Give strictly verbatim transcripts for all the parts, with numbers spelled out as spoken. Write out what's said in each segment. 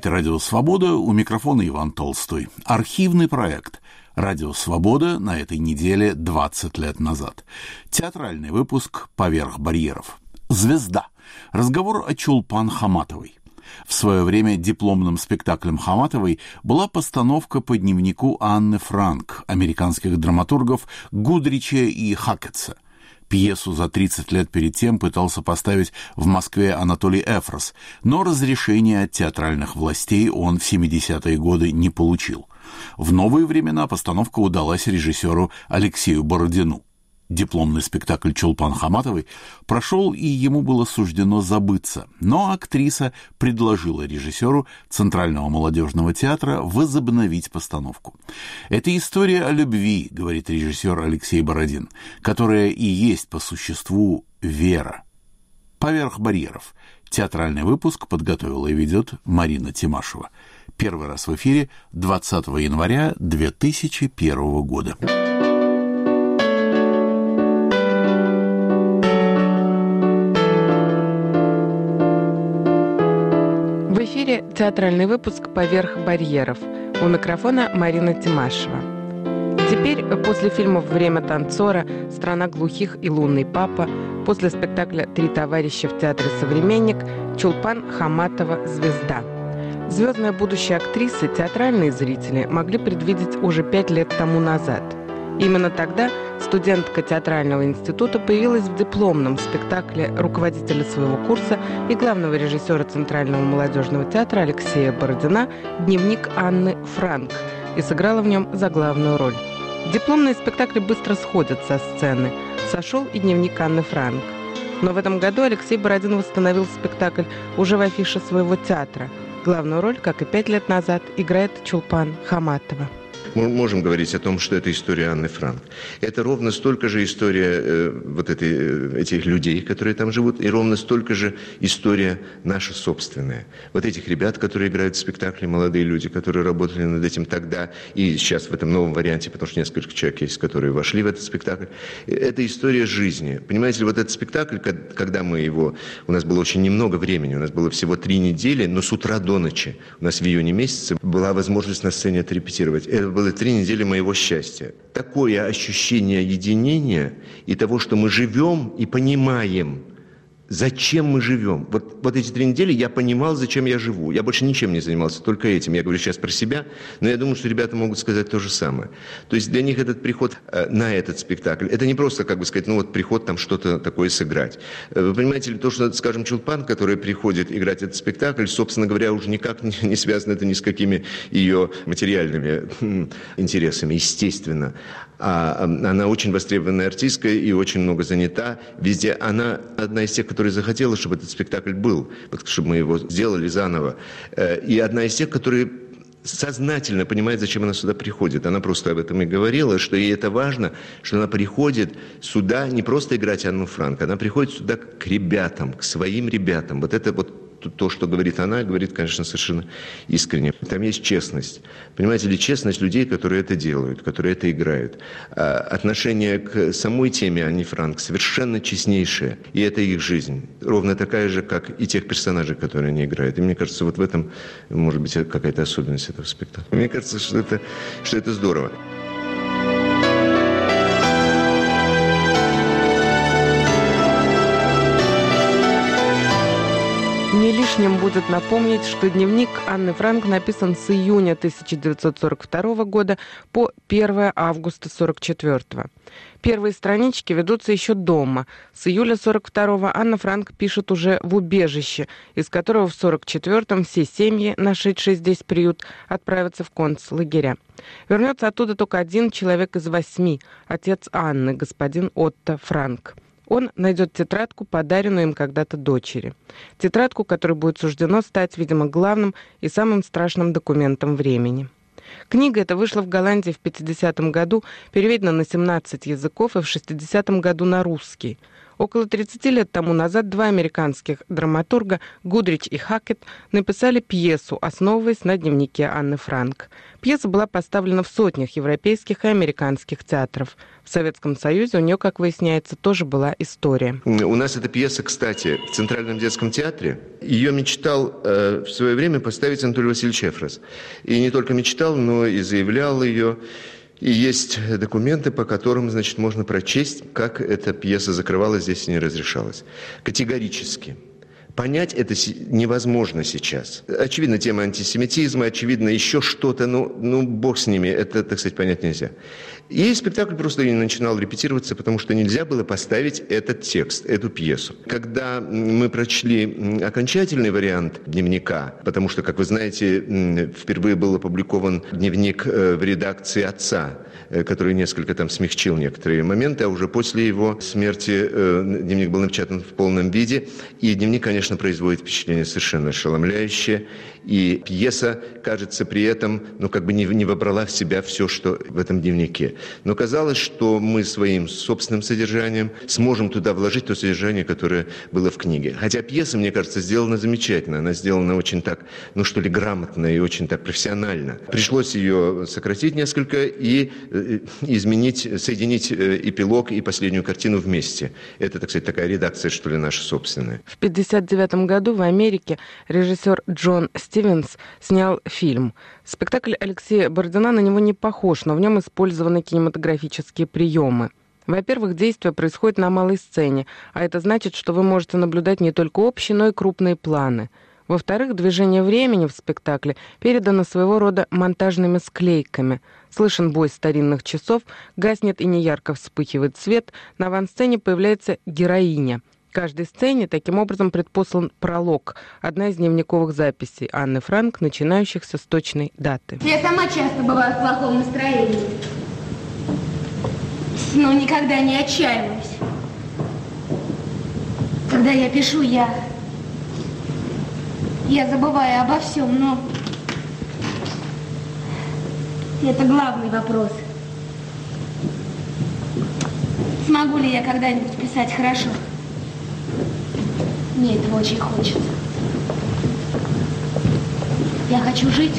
Это «Радио Свобода», у микрофона Иван Толстой. Архивный проект «Радио Свобода» на этой неделе двадцать лет назад. Театральный выпуск «Поверх барьеров». «Звезда». Разговор о Чулпан Хаматовой. В свое время дипломным спектаклем Хаматовой была постановка по дневнику Анны Франк, американских драматургов Гудрича и Хакетса. Пьесу за тридцать лет перед тем пытался поставить в Москве Анатолий Эфрос, но разрешения от театральных властей он в семидесятые годы не получил. В новые времена постановка удалась режиссеру Алексею Бородину. Дипломный спектакль Чулпан Хаматовой прошел, и ему было суждено забыться, но актриса предложила режиссеру Центрального молодежного театра возобновить постановку. «Это история о любви», — говорит режиссер Алексей Бородин, «которая и есть по существу вера». «Поверх барьеров». Театральный выпуск подготовила и ведет Марина Тимашева. Первый раз в эфире двадцатого января две тысячи первого года. В эфире театральный выпуск «Поверх барьеров». У микрофона Марина Тимашева. Теперь, после фильмов «Время танцора», «Страна глухих» и «Лунный папа», после спектакля «Три товарища» в театре «Современник», Чулпан Хаматова «Звезда». Звездное будущее актрисы театральные зрители могли предвидеть уже пять лет тому назад. Именно тогда студентка театрального института появилась в дипломном спектакле руководителя своего курса и главного режиссера Центрального молодежного театра Алексея Бородина «Дневник Анны Франк» и сыграла в нем заглавную роль. Дипломные спектакли быстро сходят со сцены. Сошел и «Дневник Анны Франк». Но в этом году Алексей Бородин восстановил спектакль уже в афише своего театра. Главную роль, как и пять лет назад, играет Чулпан Хаматова. Мы можем говорить о том, что это история Анны Франк. Это ровно столько же история э, вот этой, этих людей, которые там живут, и ровно столько же история наша собственная. Вот этих ребят, которые играют в спектакле, молодые люди, которые работали над этим тогда и сейчас в этом новом варианте, потому что несколько человек есть, которые вошли в этот спектакль. Это история жизни. Понимаете ли, вот этот спектакль, когда мы его... У нас было очень немного времени, у нас было всего три недели, но с утра до ночи, у нас в июне месяце была возможность на сцене отрепетировать. Это было три недели моего счастья. Такое ощущение единения и того, что мы живем и понимаем, зачем мы живем. Вот, вот эти три недели я понимал, зачем я живу. Я больше ничем не занимался, только этим. Я говорю сейчас про себя, но я думаю, что ребята могут сказать то же самое. То есть для них этот приход э, на этот спектакль, это не просто, как бы сказать, ну вот приход там что-то такое сыграть. Вы понимаете ли, то, что, скажем, Чулпан, которая приходит играть этот спектакль, собственно говоря, уже никак не, не связано это ни с какими ее материальными хм, интересами, естественно. А, она очень востребованная артистка и очень много занята. Везде она одна из тех, которая захотела, чтобы этот спектакль был, чтобы мы его сделали заново. И одна из тех, которые сознательно понимает, зачем она сюда приходит. Она просто об этом и говорила, что ей это важно, что она приходит сюда не просто играть Анну Франк, она приходит сюда к ребятам, к своим ребятам. Вот это вот то, что говорит она, говорит, конечно, совершенно искренне. Там есть честность. Понимаете ли, честность людей, которые это делают, которые это играют. А отношение к самой теме Анны Франк совершенно честнейшее. И это их жизнь. Ровно такая же, как и тех персонажей, которые они играют. И мне кажется, вот в этом, может быть, какая-то особенность этого спектакля. Мне кажется, что это, что это здорово. Не лишним будет напомнить, что дневник Анны Франк написан с июня тысяча девятьсот сорок второго года по первое августа сорок четвёртого. Первые странички ведутся еще дома. С июля сорок второго Анна Франк пишет уже в убежище, из которого в сорок четвёртом все семьи, нашедшие здесь приют, отправятся в концлагеря. Вернется оттуда только один человек из восьми, отец Анны, господин Отто Франк. Он найдет тетрадку, подаренную им когда-то дочери. Тетрадку, которой будет суждено стать, видимо, главным и самым страшным документом времени. Книга эта вышла в Голландии в пятидесятом году, переведена на семнадцать языков и в шестидесятом году на русский. Около тридцати лет тому назад два американских драматурга, Гудрич и Хакет, написали пьесу, основываясь на дневнике Анны Франк. Пьеса была поставлена в сотнях европейских и американских театров. В Советском Союзе у нее, как выясняется, тоже была история. У нас эта пьеса, кстати, в Центральном детском театре. Ее мечтал э, в свое время поставить Анатолий Васильевич Эфрос. И не только мечтал, но и заявлял ее. И есть документы, по которым, значит, можно прочесть, как эта пьеса закрывалась здесь и не разрешалась. Категорически. Понять это невозможно сейчас. Очевидно, тема антисемитизма, очевидно, еще что-то, ну, ну, бог с ними, это, так сказать, понять нельзя. И спектакль просто не начинал репетироваться, потому что нельзя было поставить этот текст, эту пьесу. Когда мы прочли окончательный вариант дневника, потому что, как вы знаете, впервые был опубликован дневник в редакции отца, который несколько там смягчил некоторые моменты, а уже после его смерти дневник был напечатан в полном виде, и дневник, конечно, производит впечатление совершенно ошеломляющее, и пьеса, кажется, при этом, ну, как бы не, не вобрала в себя все, что в этом дневнике. Но казалось, что мы своим собственным содержанием сможем туда вложить то содержание, которое было в книге. Хотя пьеса, мне кажется, сделана замечательно, она сделана очень так, ну, что ли, грамотно и очень так профессионально. Пришлось ее сократить несколько и изменить, соединить эпилог и последнюю картину вместе. Это, так сказать, такая редакция, что ли, наша собственная. В пятьдесят девятом году в Америке режиссер Джон Стивенс снял фильм. Спектакль Алексея Бородина на него не похож, но в нем использованы кинематографические приемы. Во-первых, действие происходит на малой сцене, а это значит, что вы можете наблюдать не только общие, но и крупные планы. Во-вторых, движение времени в спектакле передано своего рода монтажными склейками. Слышен бой старинных часов, гаснет и неярко вспыхивает свет, на авансцене появляется героиня. Каждой сцене таким образом предпослан пролог, одна из дневниковых записей Анны Франк, начинающихся с точной даты. Я сама часто бываю в плохом настроении, но никогда не отчаиваюсь. Когда я пишу, я... Я забываю обо всем, но... Это главный вопрос. Смогу ли я когда-нибудь писать хорошо? Мне этого очень хочется. Я хочу жить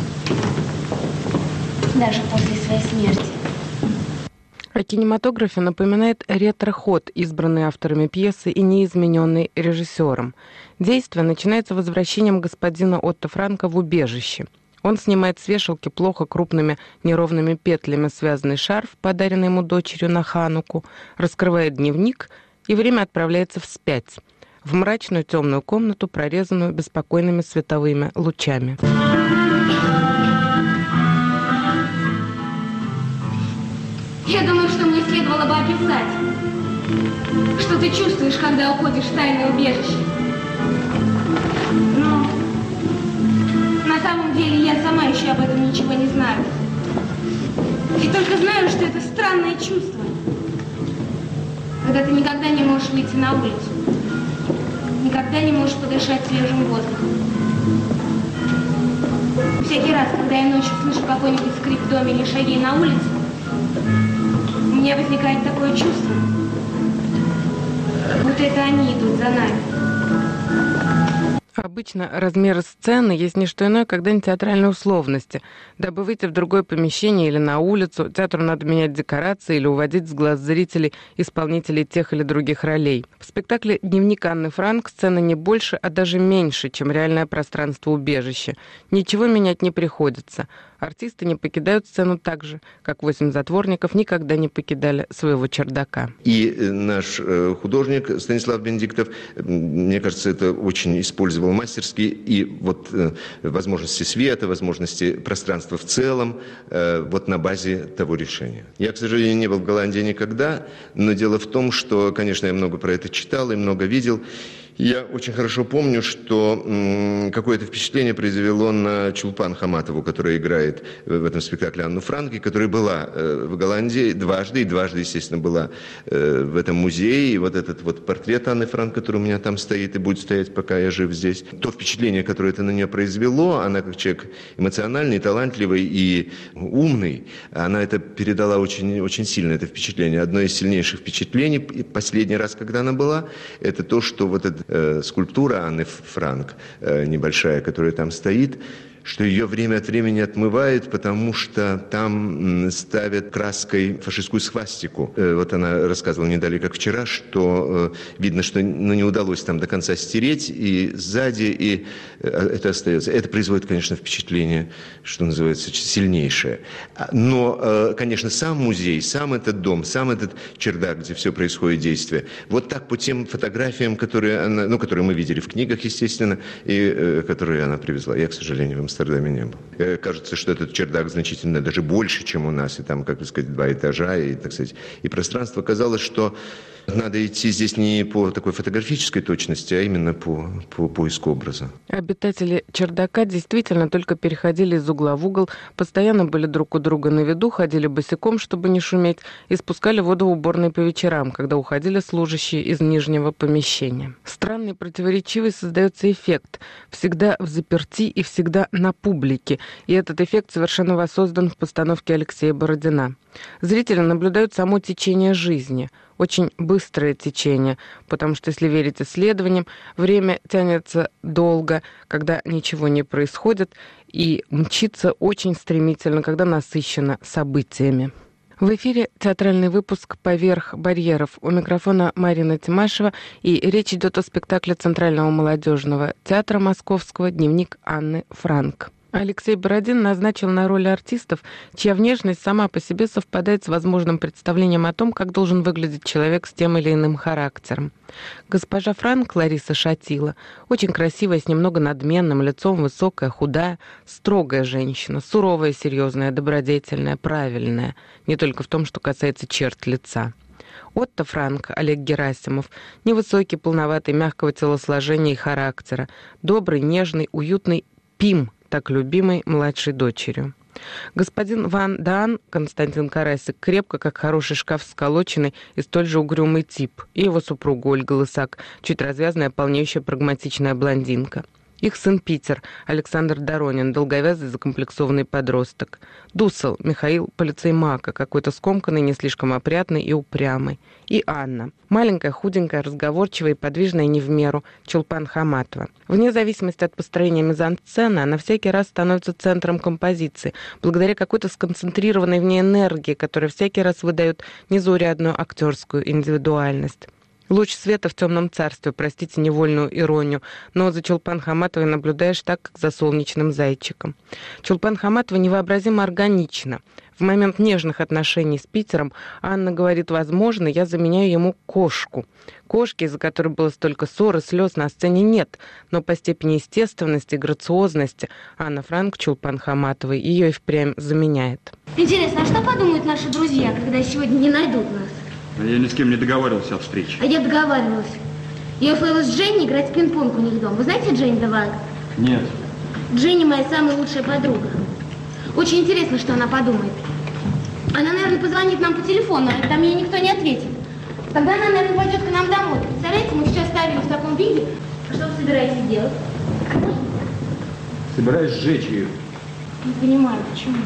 даже после своей смерти. О кинематографе напоминает ретро-ход, избранный авторами пьесы и неизмененный режиссером. Действие начинается возвращением господина Отто Франка в убежище. Он снимает с вешалки плохо крупными неровными петлями связанный шарф, подаренный ему дочерью на Хануку, раскрывает дневник, и время отправляется вспять, в мрачную темную комнату, прорезанную беспокойными световыми лучами. Я думаю, что мне следовало бы описать, что ты чувствуешь, когда уходишь в тайное убежище. Но на самом деле я сама еще об этом ничего не знаю. И только знаю, что это странное чувство, когда ты никогда не можешь выйти на улицу, никогда не можешь подышать свежим воздухом. Всякий раз, когда я ночью слышу какой-нибудь скрип в доме или шаги на улице, у меня возникает такое чувство, будто это они идут за нами. Обычно размеры сцены есть не что иное, как дань театральной условности. Дабы выйти в другое помещение или на улицу, театру надо менять декорации или уводить с глаз зрителей исполнителей тех или других ролей. В спектакле «Дневник Анны Франк» сцена не больше, а даже меньше, чем реальное пространство убежища. Ничего менять не приходится. Артисты не покидают сцену так же, как восемь затворников никогда не покидали своего чердака. И наш художник Станислав Бенедиктов, мне кажется, это очень использовал мастерски. И вот возможности света, возможности пространства в целом, вот на базе того решения. Я, к сожалению, не был в Голландии никогда, но дело в том, что, конечно, я много про это читал и много видел. Я очень хорошо помню, что м, какое-то впечатление произвело на Чулпан Хаматову, которая играет в этом спектакле Анну Франк, и которая была э, в Голландии дважды, и дважды, естественно, была э, в этом музее. И вот этот вот портрет Анны Франк, который у меня там стоит и будет стоять, пока я жив здесь. То впечатление, которое это на нее произвело, она как человек эмоциональный, талантливый и умный, она это передала очень, очень сильно, это впечатление. Одно из сильнейших впечатлений, последний раз, когда она была, это то, что вот эта э, скульптура Анны Франк, э, небольшая, которая там стоит, что ее время от времени отмывают, потому что там ставят краской фашистскую свастику. Вот она рассказывала не далее, как вчера, что видно, что ну, не удалось там до конца стереть, и сзади, и это остается. Это производит, конечно, впечатление, что называется, сильнейшее. Но, конечно, сам музей, сам этот дом, сам этот чердак, где все происходит действие, вот так по тем фотографиям, которые, она, ну, которые мы видели в книгах, естественно, и которые она привезла. Я, к сожалению, в Амстердаме не был. Кажется, что этот чердак значительно даже больше, чем у нас, и там, как бы сказать, два этажа, и, так сказать, и пространство. Казалось, что надо идти здесь не по такой фотографической точности, а именно по, по поиску образа. Обитатели чердака действительно только переходили из угла в угол, постоянно были друг у друга на виду, ходили босиком, чтобы не шуметь, и спускали воду в уборной по вечерам, когда уходили служащие из нижнего помещения. Странный, противоречивый создается эффект. Всегда в заперти и всегда на публике. И этот эффект совершенно воссоздан в постановке Алексея Бородина. Зрители наблюдают само течение жизни. Очень быстрое течение, потому что, если верить исследованиям, время тянется долго, когда ничего не происходит, и мчится очень стремительно, когда насыщено событиями. В эфире театральный выпуск «Поверх барьеров». У микрофона Марина Тимашева, и речь идет о спектакле Центрального молодежного театра Московского «Дневник Анны Франк». Алексей Бородин назначил на роли артистов, чья внешность сама по себе совпадает с возможным представлением о том, как должен выглядеть человек с тем или иным характером. Госпожа Франк, Лариса Шатила, очень красивая, с немного надменным лицом, высокая, худая, строгая женщина, суровая, серьезная, добродетельная, правильная, не только в том, что касается черт лица. Отто Франк, Олег Герасимов, невысокий, полноватый, мягкого телосложения и характера, добрый, нежный, уютный Пим, так любимой младшей дочерью. Господин Ван Даан, Константин Карасик, крепко, как хороший шкаф сколоченный и столь же угрюмый тип, и его супруга Ольга Лысак, чуть развязная, полнеющая, прагматичная блондинка. Их сын Питер, Александр Доронин, долговязый, закомплексованный подросток. Дусел, Михаил, полицеймака, какой-то скомканный, не слишком опрятный и упрямый. И Анна, маленькая, худенькая, разговорчивая и подвижная не в меру, Чулпан Хаматова. Вне зависимости от построения мизансцены, она всякий раз становится центром композиции, благодаря какой-то сконцентрированной в ней энергии, которая всякий раз выдает незаурядную актерскую индивидуальность. Луч света в темном царстве, простите невольную иронию, но за Чулпан Хаматовой наблюдаешь так, как за солнечным зайчиком. Чулпан Хаматова невообразимо органична. В момент нежных отношений с Питером Анна говорит: «Возможно, я заменяю ему кошку». Кошки, из-за которой было столько ссор и слез, на сцене нет, но по степени естественности и грациозности Анна Франк Чулпан Хаматовой ее и впрямь заменяет. Интересно, а что подумают наши друзья, когда сегодня не найдут нас? Я ни с кем не договаривался о встрече. А я договаривалась. Я уехала с Дженни играть в пинг-понг у них дома. Вы знаете Дженни Деванг? Нет. Дженни моя самая лучшая подруга. Очень интересно, что она подумает. Она, наверное, позвонит нам по телефону, а там ей никто не ответит. Тогда она, наверное, пойдет к нам домой. Представляете, мы все оставили в таком виде. А что вы собираетесь делать? Собираюсь сжечь ее. Не понимаю, почему.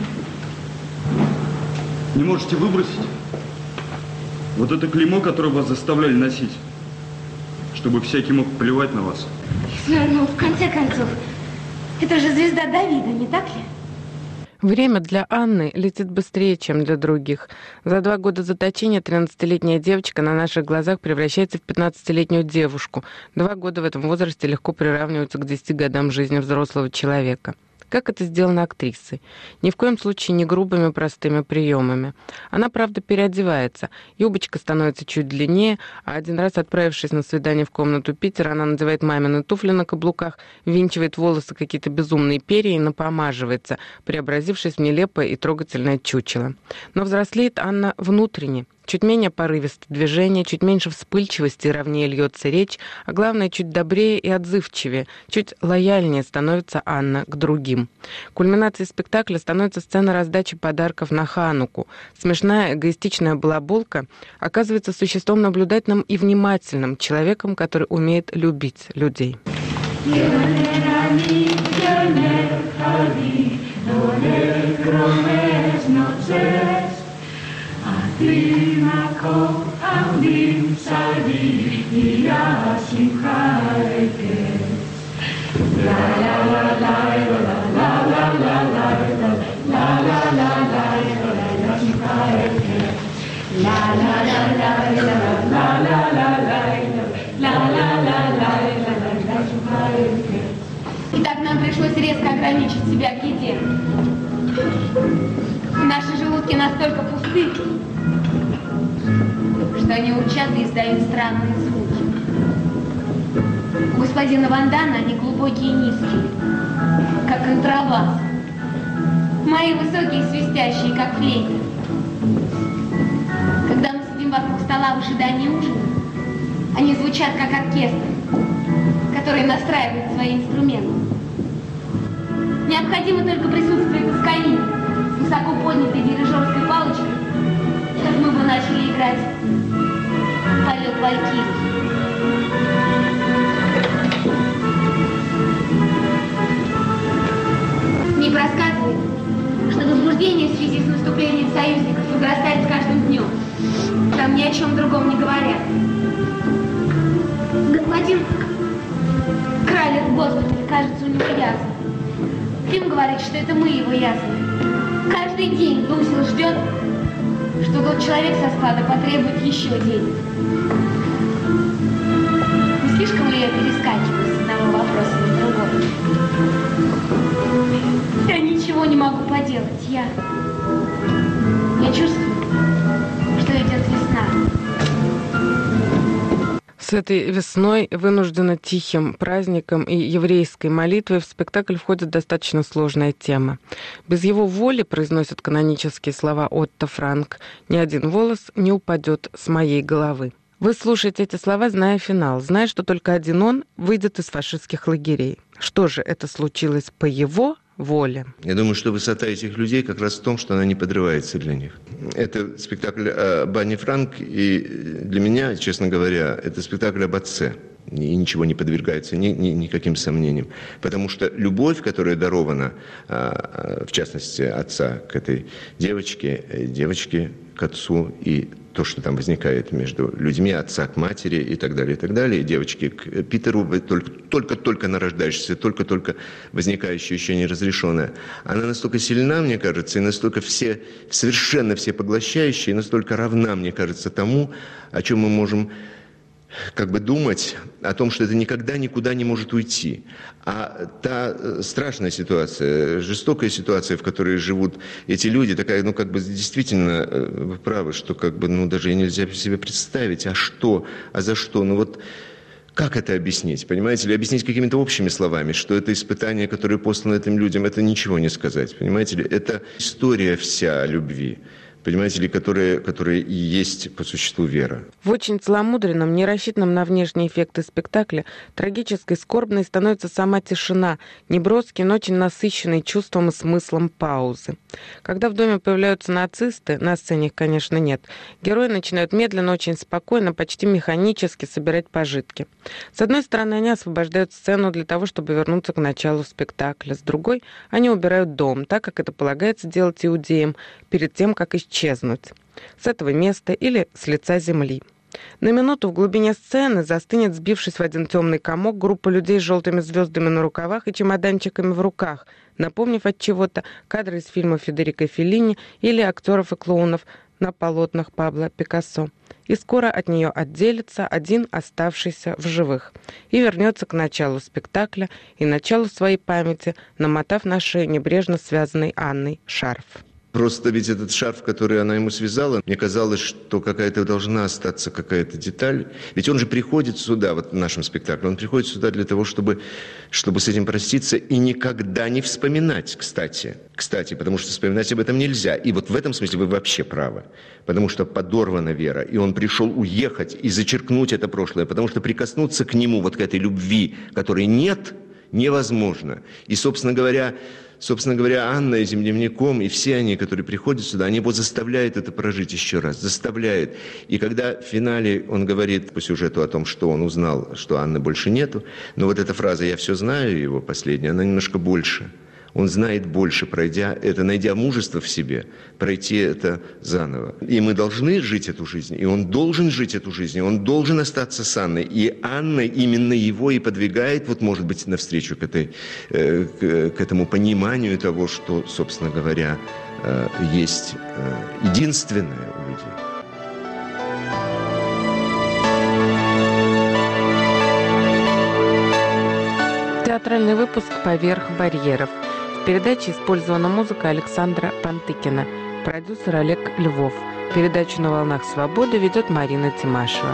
Не можете выбросить? Вот это клеймо, которое вас заставляли носить, чтобы всякий мог плевать на вас. Ну, в конце концов, это же звезда Давида, не так ли? Время для Анны летит быстрее, чем для других. За два года заточения тринадцатилетняя девочка на наших глазах превращается в пятнадцатилетнюю девушку. Два года в этом возрасте легко приравниваются к десяти годам жизни взрослого человека. Как это сделано актрисой? Ни в коем случае не грубыми простыми приемами. Она, правда, переодевается. Юбочка становится чуть длиннее, а один раз, отправившись на свидание в комнату Питера, она надевает мамины туфли на каблуках, ввинчивает в волосы какие-то безумные перья и напомаживается, преобразившись в нелепое и трогательное чучело. Но взрослеет Анна внутренне. чуть менее порывисты движения, чуть меньше вспыльчивости и ровнее льется речь, а главное, чуть добрее и отзывчивее, чуть лояльнее становится Анна к другим. Кульминацией спектакля становится сцена раздачи подарков на Хануку. Смешная, эгоистичная балаболка оказывается существом наблюдательным и внимательным, человеком, который умеет любить людей. Итак, нам пришлось резко ограничить себя в еде. Наши желудки настолько пусты, что они урчат и издают странные звуки. У господина Ван Дана они глубокие и низкие, как контрабас. Мои высокие и свистящие, как флейты. Когда мы сидим вокруг стола в ожидании ужина, они звучат как оркестр, который настраивает свои инструменты. Необходимо только присутствие Тосканини с высоко поднятой дирижерской палочкой, как мы бы начали играть полет Валькирии. Мик рассказывает, что возбуждение в связи с наступлением союзников возрастает с каждым днем. Там ни о чем другом не говорят. Господин Кралер в госпитале, кажется, у него язва. Тим говорит, что это мы его язвы. Каждый день Дусил ждет, что тот человек со склада потребует еще денег. Не слишком ли я перескакиваю с одного вопроса на другой? Я ничего не могу поделать. Я... Я чувствую, что идет весна. С этой весной, вынужденно тихим праздником и еврейской молитвой, в спектакль входит достаточно сложная тема. Без его воли, произносят канонические слова Отто Франк, ни один волос не упадет с моей головы. Вы слушаете эти слова, зная финал, зная, что только один он выйдет из фашистских лагерей. Что же это случилось по его воле? Я думаю, что высота этих людей как раз в том, что она не подрывается для них. Это спектакль об Анне Франк, и для меня, честно говоря, это спектакль об отце. И ничего не подвергается ни, ни, никаким сомнениям. Потому что любовь, которая дарована, в частности, отца к этой девочке, девочке к отцу, и то, что там возникает между людьми, отца к матери и так далее, и так далее, и девочки к Питеру, только-только нарождающаяся, только-только возникающая, еще неразрешенная, она настолько сильна, мне кажется, и настолько все, совершенно все поглощающая, и настолько равна, мне кажется, тому, о чем мы можем как бы думать о том, что это никогда никуда не может уйти. А та страшная ситуация, жестокая ситуация, в которой живут эти люди, такая, ну, как бы, действительно, вы правы, что, как бы, ну, даже нельзя себе представить, а что, а за что, ну, вот, как это объяснить, понимаете, или объяснить какими-то общими словами, что это испытание, которое послано этим людям, это ничего не сказать, понимаете ли, это история вся любви. Понимаете ли, которые, которые и есть по существу вера. В очень целомудренном, не рассчитанном на внешние эффекты спектакля, трагической, скорбной становится сама тишина, неброский, но очень насыщенный чувством и смыслом паузы. Когда в доме появляются нацисты, на сцене их, конечно, нет, герои начинают медленно, очень спокойно, почти механически собирать пожитки. С одной стороны, они освобождают сцену для того, чтобы вернуться к началу спектакля. С другой, они убирают дом, так как это полагается делать иудеям, перед тем, как исчезнуть с этого места или с лица земли. На минуту в глубине сцены застынет, сбившись в один темный комок, группа людей с желтыми звездами на рукавах и чемоданчиками в руках, напомнив от чего-то кадры из фильмов Федерико Феллини или актеров и клоунов на полотнах Пабло Пикассо. И скоро от нее отделится один оставшийся в живых и вернется к началу спектакля и началу своей памяти, намотав на шею небрежно связанный Анной шарф. Просто ведь этот шарф, который она ему связала, мне казалось, что какая-то должна остаться какая-то деталь. Ведь он же приходит сюда, вот в нашем спектакле, он приходит сюда для того, чтобы, чтобы с этим проститься и никогда не вспоминать, кстати. Кстати, потому что вспоминать об этом нельзя. И вот в этом смысле вы вообще правы. Потому что подорвана вера, и он пришел уехать и зачеркнуть это прошлое, потому что прикоснуться к нему, вот к этой любви, которой нет, невозможно. И, собственно говоря, Собственно говоря, Анна и Землянником, и все они, которые приходят сюда, они его заставляют это прожить еще раз, заставляют. И когда в финале он говорит по сюжету о том, что он узнал, что Анны больше нету, но вот эта фраза «я все знаю», его последняя, она немножко больше. Он знает больше, пройдя это, найдя мужество в себе, пройти это заново. И мы должны жить эту жизнь, и он должен жить эту жизнь, и он должен остаться с Анной. И Анна именно его и подвигает, вот, может быть, навстречу к, этой, э, к, к этому пониманию того, что, собственно говоря, э, есть э, единственное у людей. Театральный выпуск «Поверх барьеров». В передаче использована музыка Александра Пантыкина, продюсер Олег Львов. Передачу «На волнах свободы» ведет Марина Тимашева.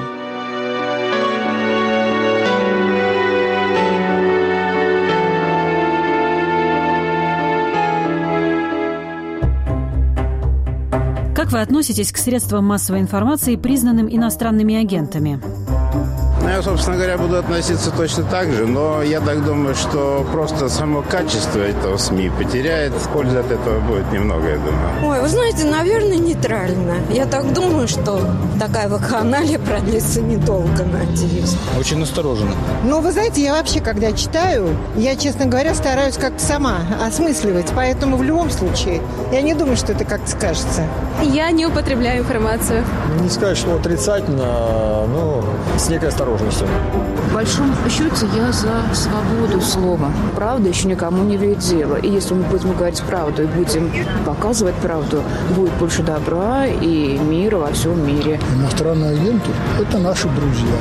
Как вы относитесь к средствам массовой информации, признанным иностранными агентами? Я, собственно говоря, буду относиться точно так же, но я так думаю, что просто само качество этого СМИ потеряет. Пользы от этого будет немного, я думаю. Ой, вы знаете, наверное, нейтрально. Я так думаю, что такая вакханалия продлится недолго, надеюсь. Очень настороженно. Ну, вы знаете, я вообще, когда читаю, я, честно говоря, стараюсь как-то сама осмысливать. Поэтому в любом случае, я не думаю, что это как-то скажется. Я не употребляю информацию. Не сказать, что отрицательно, но с некой осторожностью. В большом счете я за свободу слова. Правда еще никому не вредит дело. И если мы будем говорить правду и будем показывать правду, будет больше добра и мира во всем мире. Иностранные агенты – это наши друзья.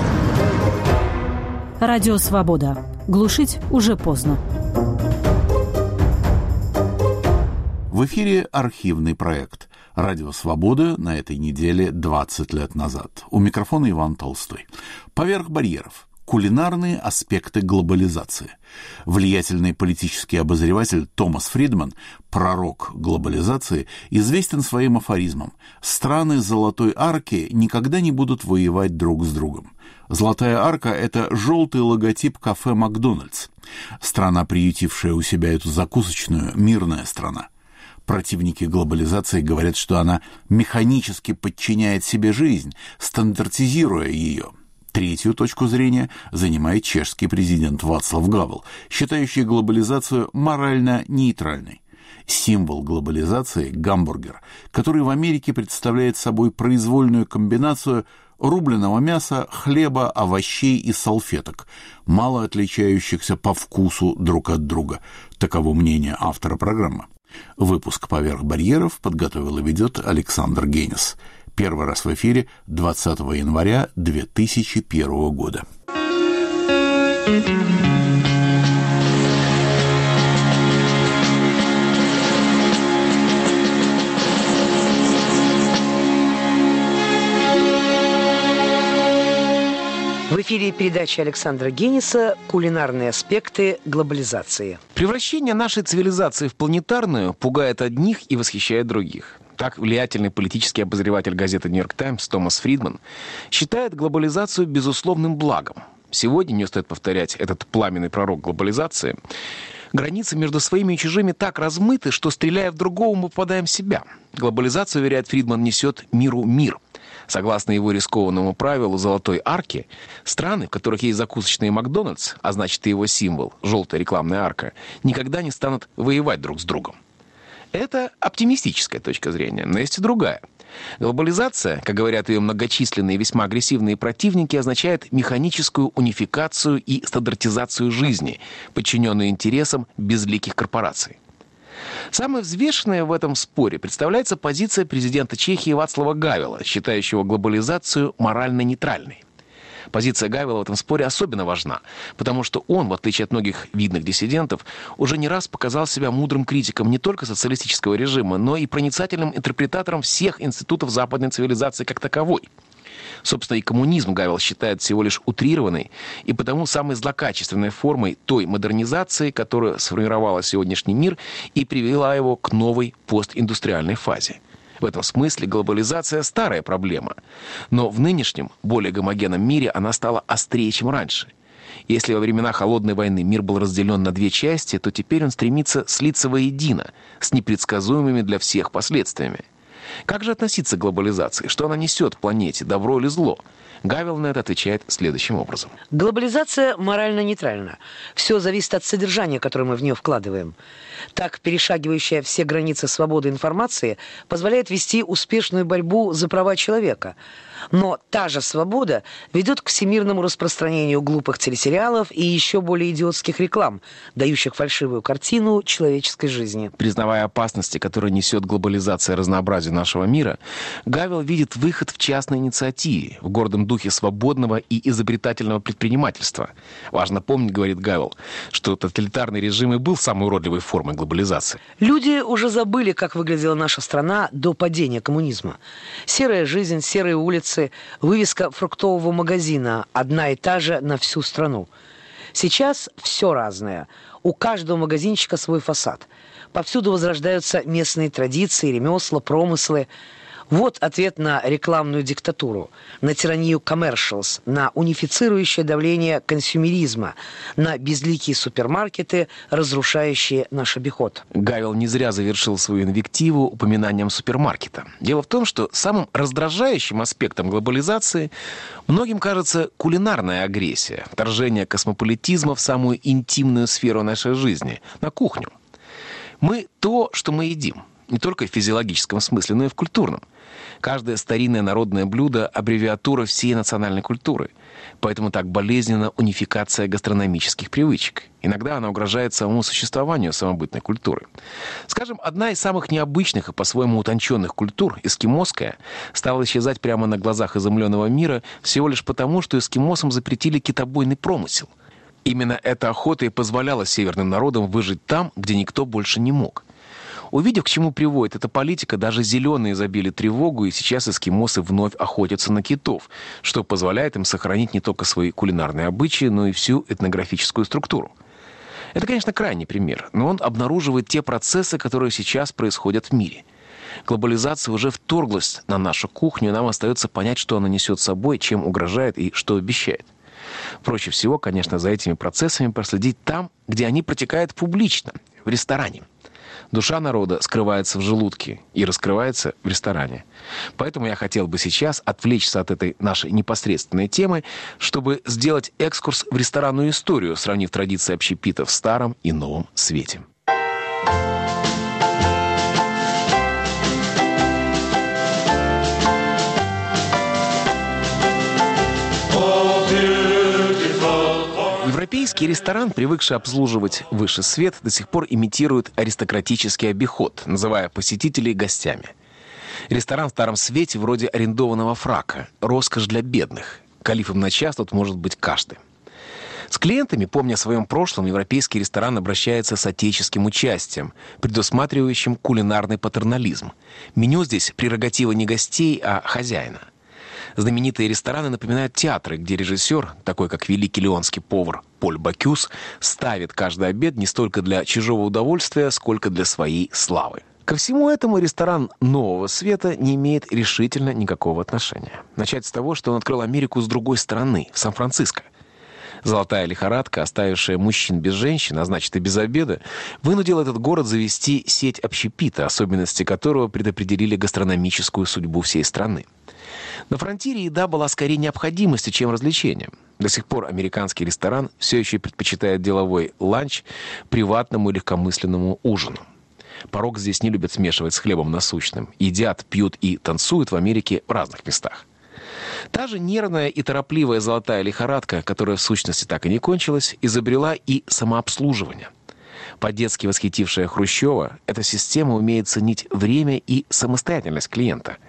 Радио «Свобода». Глушить уже поздно. В эфире архивный проект «Радио Свобода» на этой неделе двадцать лет назад. У микрофона Иван Толстой. «Поверх барьеров. Кулинарные аспекты глобализации». Влиятельный политический обозреватель Томас Фридман, пророк глобализации, известен своим афоризмом: «Страны Золотой Арки никогда не будут воевать друг с другом». Золотая Арка – это желтый логотип кафе «Макдональдс». Страна, приютившая у себя эту закусочную, мирная страна. Противники глобализации говорят, что она механически подчиняет себе жизнь, стандартизируя ее. Третью точку зрения занимает чешский президент Вацлав Гавел, считающий глобализацию морально нейтральной. Символ глобализации – гамбургер, который в Америке представляет собой произвольную комбинацию рубленого мяса, хлеба, овощей и салфеток, мало отличающихся по вкусу друг от друга. Таково мнение автора программы. Выпуск «Поверх барьеров» подготовил и ведет Александр Генис. Первый раз в эфире двадцатого января две тысячи первого года. В эфире передача Александра Гениса «Кулинарные аспекты глобализации». Превращение нашей цивилизации в планетарную пугает одних и восхищает других. Так влиятельный политический обозреватель газеты «Нью-Йорк Таймс» Томас Фридман считает глобализацию безусловным благом. Сегодня, не стоит повторять, этот пламенный пророк глобализации, границы между своими и чужими так размыты, что, стреляя в другого, мы попадаем в себя. Глобализация, уверяет Фридман, несет миру мир. Согласно его рискованному правилу «Золотой арки», страны, в которых есть закусочные «Макдональдс», а значит и его символ – желтая рекламная арка, никогда не станут воевать друг с другом. Это оптимистическая точка зрения, но есть и другая. Глобализация, как говорят ее многочисленные и весьма агрессивные противники, означает механическую унификацию и стандартизацию жизни, подчиненную интересам безликих корпораций. Самой взвешенной в этом споре представляется позиция президента Чехии Вацлава Гавела, считающего глобализацию морально нейтральной. Позиция Гавела в этом споре особенно важна, потому что он, в отличие от многих видных диссидентов, уже не раз показал себя мудрым критиком не только социалистического режима, но и проницательным интерпретатором всех институтов западной цивилизации как таковой. Собственно, и коммунизм Гавел считает всего лишь утрированной и потому самой злокачественной формой той модернизации, которая сформировала сегодняшний мир и привела его к новой постиндустриальной фазе. В этом смысле глобализация – старая проблема. Но в нынешнем, более гомогенном мире она стала острее, чем раньше. Если во времена Холодной войны мир был разделен на две части, то теперь он стремится слиться воедино с непредсказуемыми для всех последствиями. Как же относиться к глобализации? Что она несет планете, добро или зло? Гавел на это отвечает следующим образом. Глобализация морально нейтральна. Все зависит от содержания, которое мы в нее вкладываем. Так, перешагивающая все границы свободы информации позволяет вести успешную борьбу за права человека. Но та же свобода ведет к всемирному распространению глупых телесериалов и еще более идиотских реклам, дающих фальшивую картину человеческой жизни. Признавая опасности, которые несет глобализация разнообразию нашего мира, Гавел видит выход в частной инициативе, в гордом духе свободного и изобретательного предпринимательства. Важно помнить, говорит Гавел, что тоталитарный режим и был самой уродливой формой глобализации. Люди уже забыли, как выглядела наша страна до падения коммунизма. Серая жизнь, серые улицы, вывеска фруктового магазина, одна и та же на всю страну. Сейчас все разное. У каждого магазинчика свой фасад. Повсюду возрождаются местные традиции, ремесла, промыслы. Вот ответ на рекламную диктатуру, на тиранию commercials, на унифицирующее давление консюмеризма, на безликие супермаркеты, разрушающие наш обиход. Гавел не зря завершил свою инвективу упоминанием супермаркета. Дело в том, что самым раздражающим аспектом глобализации многим кажется кулинарная агрессия, вторжение космополитизма в самую интимную сферу нашей жизни, на кухню. Мы то, что мы едим. Не только в физиологическом смысле, но и в культурном. Каждое старинное народное блюдо – аббревиатура всей национальной культуры. Поэтому так болезненна унификация гастрономических привычек. Иногда она угрожает самому существованию самобытной культуры. Скажем, одна из самых необычных и по-своему утонченных культур, эскимосская, стала исчезать прямо на глазах изумленного мира всего лишь потому, что эскимосам запретили китобойный промысел. Именно эта охота и позволяла северным народам выжить там, где никто больше не мог. Увидев, к чему приводит эта политика, даже зеленые забили тревогу, и сейчас эскимосы вновь охотятся на китов, что позволяет им сохранить не только свои кулинарные обычаи, но и всю этнографическую структуру. Это, конечно, крайний пример, но он обнаруживает те процессы, которые сейчас происходят в мире. Глобализация уже вторглась на нашу кухню, и нам остается понять, что она несет с собой, чем угрожает и что обещает. Проще всего, конечно, за этими процессами проследить там, где они протекают публично, в ресторане. Душа народа скрывается в желудке и раскрывается в ресторане. Поэтому я хотел бы сейчас отвлечься от этой нашей непосредственной темы, чтобы сделать экскурс в ресторанную историю, сравнив традиции общепита в Старом и Новом Свете. Европейский ресторан, привыкший обслуживать высший свет, до сих пор имитирует аристократический обиход, называя посетителей гостями. Ресторан в Старом Свете вроде арендованного фрака, роскошь для бедных. Калифом на час тут может быть каждый. С клиентами, помня о своем прошлом, европейский ресторан обращается с отеческим участием, предусматривающим кулинарный патернализм. Меню здесь прерогатива не гостей, а хозяина. Знаменитые рестораны напоминают театры, где режиссер, такой как великий леонский повар Поль Бакюс, ставит каждый обед не столько для чужого удовольствия, сколько для своей славы. Ко всему этому ресторан Нового Света не имеет решительно никакого отношения. Начать с того, что он открыл Америку с другой стороны, в Сан-Франциско. Золотая лихорадка, оставившая мужчин без женщин, а значит и без обеда, вынудила этот город завести сеть общепита, особенности которого предопределили гастрономическую судьбу всей страны. На фронтире еда была скорее необходимостью, чем развлечением. До сих пор американский ресторан все еще предпочитает деловой ланч приватному и легкомысленному ужину. Порок здесь не любят смешивать с хлебом насущным. Едят, пьют и танцуют в Америке в разных местах. Та же нервная и торопливая золотая лихорадка, которая в сущности так и не кончилась, изобрела и самообслуживание. По-детски восхитившая Хрущева, эта система умеет ценить время и самостоятельность клиента.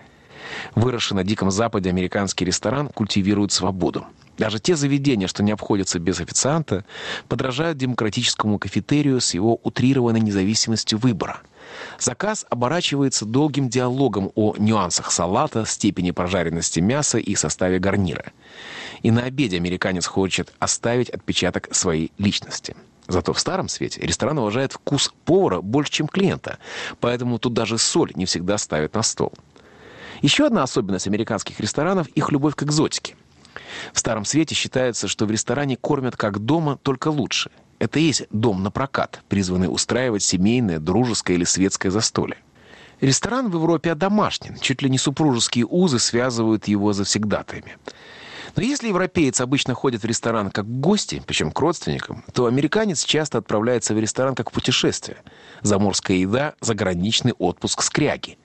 Выросший на Диком Западе американский ресторан культивирует свободу. Даже те заведения, что не обходятся без официанта, подражают демократическому кафетерию с его утрированной независимостью выбора. Заказ оборачивается долгим диалогом о нюансах салата, степени прожаренности мяса и составе гарнира. И на обеде американец хочет оставить отпечаток своей личности. Зато в Старом Свете ресторан уважает вкус повара больше, чем клиента, поэтому тут даже соль не всегда ставят на стол. Еще одна особенность американских ресторанов – их любовь к экзотике. В Старом Свете считается, что в ресторане кормят как дома, только лучше. Это и есть дом на прокат, призванный устраивать семейное, дружеское или светское застолье. Ресторан в Европе одомашнен, чуть ли не супружеские узы связывают его завсегдатаями. Но если европеец обычно ходит в ресторан как к гости, причем к родственникам, то американец часто отправляется в ресторан как в путешествие. Заморская еда, заграничный отпуск скряги.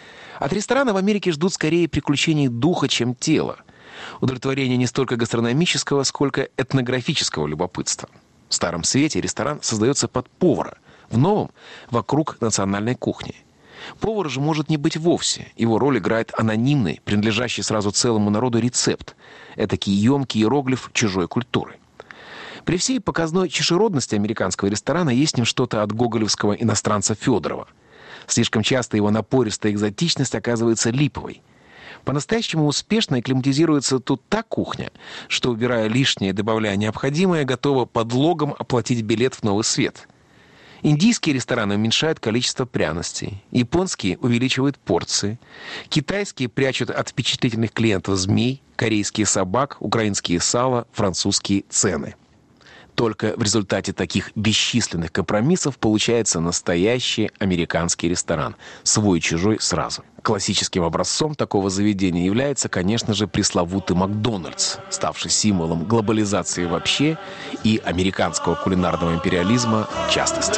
От ресторана в Америке ждут скорее приключений духа, чем тела. Удовлетворение не столько гастрономического, сколько этнографического любопытства. В Старом Свете ресторан создается под повара, в Новом – вокруг национальной кухни. Повар же может не быть вовсе. Его роль играет анонимный, принадлежащий сразу целому народу рецепт. Этакий емкий иероглиф чужой культуры. При всей показной чешеродности американского ресторана есть в нем что-то от гоголевского иностранца Федорова. Слишком часто его напористая экзотичность оказывается липовой. По-настоящему успешно акклиматизируется тут та кухня, что, убирая лишнее и добавляя необходимое, готова подлогом оплатить билет в новый свет. Индийские рестораны уменьшают количество пряностей, японские увеличивают порции, китайские прячут от впечатлительных клиентов змей, корейские собак, украинские сало, французские цены. Только в результате таких бесчисленных компромиссов получается настоящий американский ресторан. Свой-чужой сразу. Классическим образцом такого заведения является, конечно же, пресловутый Макдональдс, ставший символом глобализации вообще и американского кулинарного империализма в частности.